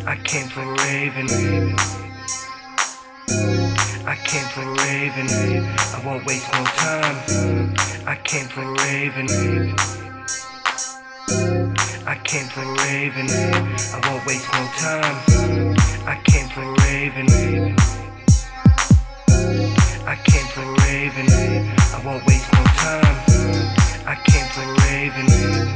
I came from raving. I came from raving. I won't waste no time. I came from raving. I came from raving. I won't waste no time. I came from raving. I came from raving. I won't waste no time. I came from raving.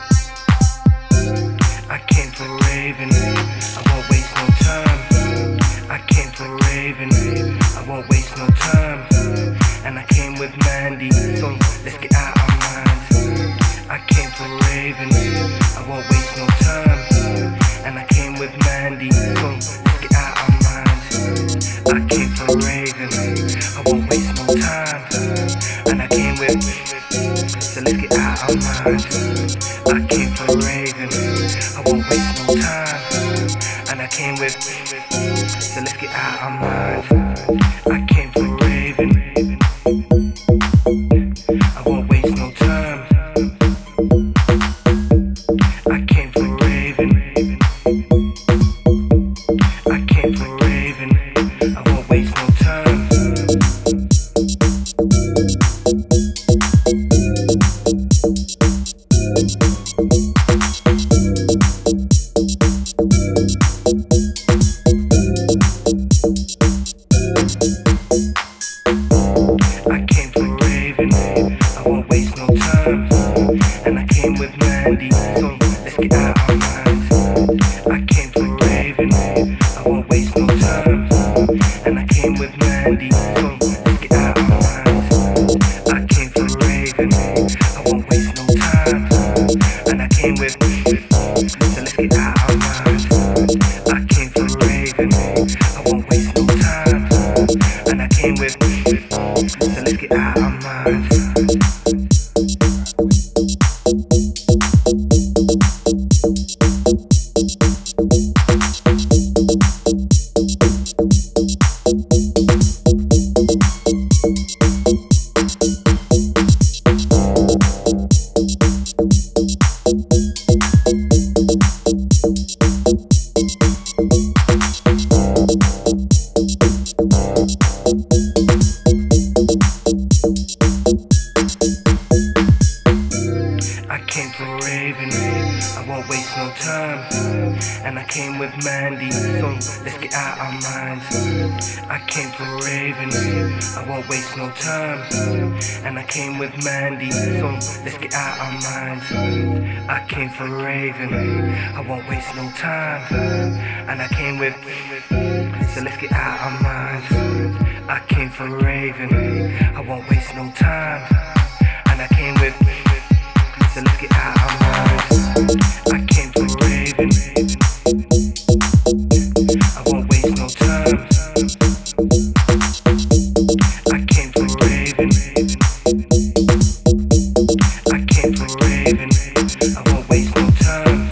I came from raving. I won't waste no time. I came from raving. I won't waste no time. And I came with Mandy, so let's get out our minds. I came from raving. I won't waste no time. And I came with Mandy, so let's get out our minds. I came from raving. I won't waste no time. And I came with, so let's get out our minds. I came from raving. I won't waste no time. And I came with, so let's get out our minds. I came from raving. I won't waste no time. I came from raving. I came from raving. I won't waste no time. I came from raving. I won't waste no time. And I came with Mandy, so let's get out our minds. I came from raving. I won't waste no time. And I came with Mandy, so let's get out our minds. I came from raving. I won't waste no time. And I came with, so let's get out our minds. I came from raving. I won't waste no time. And I came with, so let's get out our minds. I came from raving. I won't waste no time. And I came with Mandy, so let's get out our minds. I came from raving. I won't waste no time. And I came with Mandy, so let's get out our minds. I came from raving. I won't waste no time. And I came with, so let's get out our minds. I came from raving. I won't waste no time. And I came with, so let's get out our minds. I came from raving. I won't waste no time. I came from raving. I came from raving. I won't waste no time.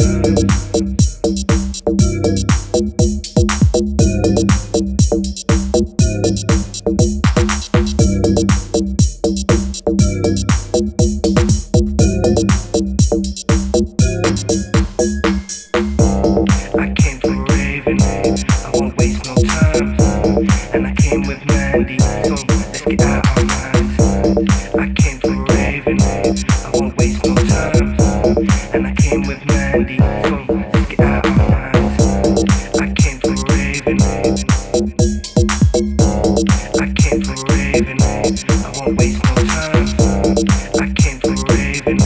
I came from raving. I won't waste no time. And I came with Mandy, so let's get out our minds. I came from raving. I won't waste no time. And I came with Mandy, so let's get out our minds. I came from raving. I came from raving. I won't waste no time. I came from raving.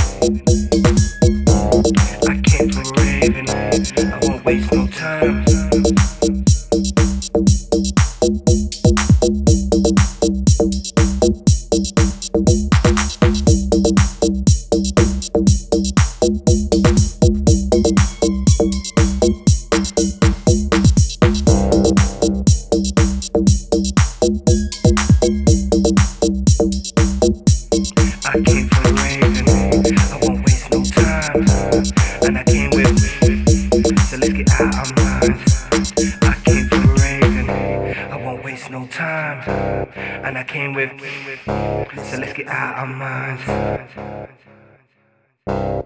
I came from raving. I won't waste no time. I came from raving. I won't waste no time. And I came with, so let's get out our minds. I came from raving. I won't waste no time. And I came with, so let's get out our minds.